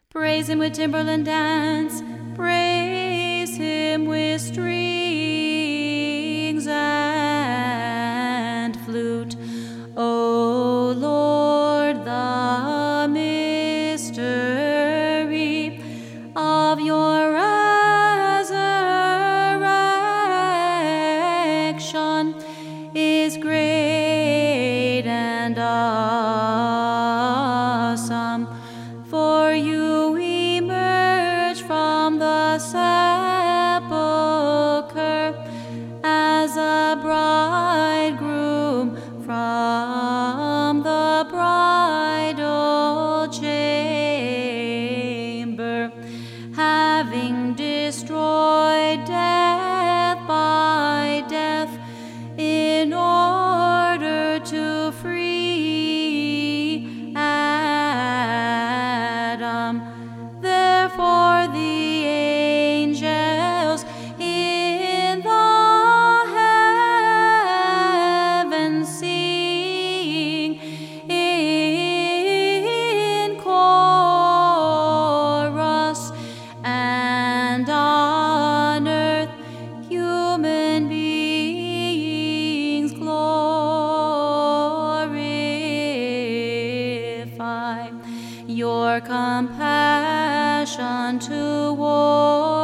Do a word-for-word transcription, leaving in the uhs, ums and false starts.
Praise him with timbrel and dance, praise him with strings and flute. O Lord, the mystery of your resurrection is great and awesome. For you emerge from the sepulchre as a bridegroom from the bridal chamber, having destroyed death by death, in order to free Adam. Therefore the angels in the heavens sing in chorus, and on earth human beings glorify your compassion toward